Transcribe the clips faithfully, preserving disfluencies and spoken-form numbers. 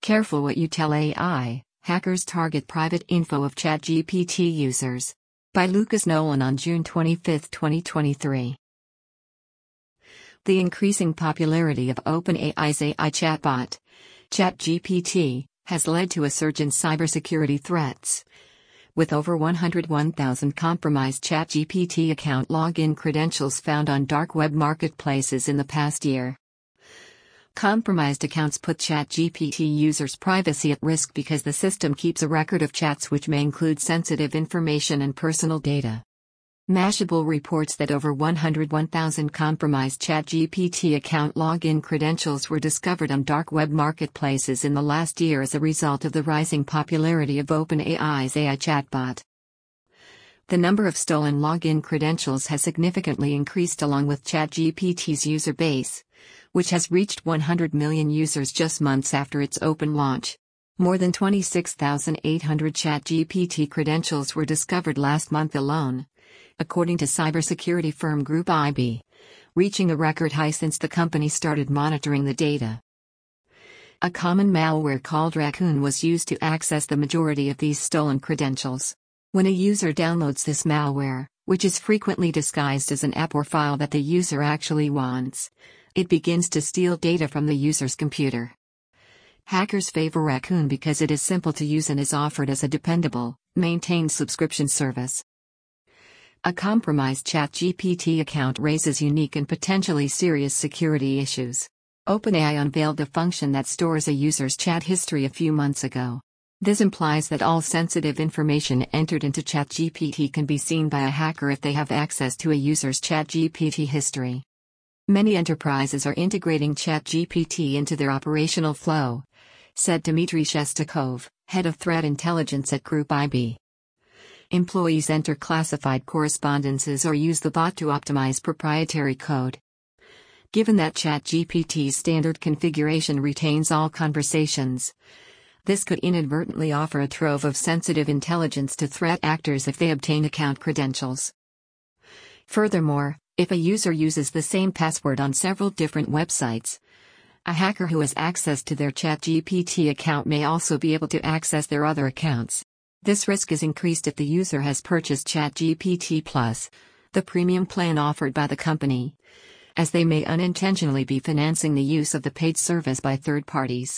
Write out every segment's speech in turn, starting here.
Careful what you tell A I, hackers target private info of ChatGPT users. By Lucas Nolan on June twenty-fifth, twenty twenty-three. The increasing popularity of OpenAI's A I chatbot, ChatGPT, has led to a surge in cybersecurity threats. With over one hundred one thousand compromised ChatGPT account login credentials found on dark web marketplaces in the past year. Compromised accounts put ChatGPT users' privacy at risk because the system keeps a record of chats which may include sensitive information and personal data. Mashable reports that over one hundred one thousand compromised ChatGPT account login credentials were discovered on dark web marketplaces in the last year as a result of the rising popularity of OpenAI's A I chatbot. The number of stolen login credentials has significantly increased along with ChatGPT's user base, which has reached one hundred million users just months after its open launch. More than twenty-six thousand eight hundred ChatGPT credentials were discovered last month alone, according to cybersecurity firm Group I B, reaching a record high since the company started monitoring the data. A common malware called Raccoon was used to access the majority of these stolen credentials. When a user downloads this malware, which is frequently disguised as an app or file that the user actually wants, it begins to steal data from the user's computer. Hackers favor Raccoon because it is simple to use and is offered as a dependable, maintained subscription service. A compromised ChatGPT account raises unique and potentially serious security issues. OpenAI unveiled a function that stores a user's chat history a few months ago. This implies that all sensitive information entered into ChatGPT can be seen by a hacker if they have access to a user's ChatGPT history. Many enterprises are integrating ChatGPT into their operational flow, said Dmitry Shestakov, head of threat intelligence at Group I B. Employees enter classified correspondences or use the bot to optimize proprietary code. Given that ChatGPT's standard configuration retains all conversations, this could inadvertently offer a trove of sensitive intelligence to threat actors if they obtain account credentials. Furthermore, if a user uses the same password on several different websites, a hacker who has access to their ChatGPT account may also be able to access their other accounts. This risk is increased if the user has purchased ChatGPT Plus, the premium plan offered by the company, as they may unintentionally be financing the use of the paid service by third parties.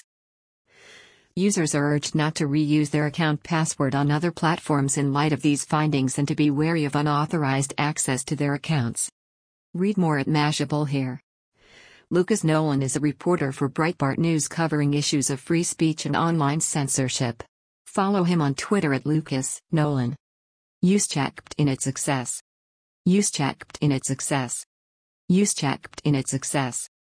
Users are urged not to reuse their account password on other platforms in light of these findings and to be wary of unauthorized access to their accounts. Read more at Mashable here. Lucas Nolan is a reporter for Breitbart News covering issues of free speech and online censorship. Follow him on Twitter at Lucas Nolan. UseChat in its success. UseChat in its success. UseChat in its success.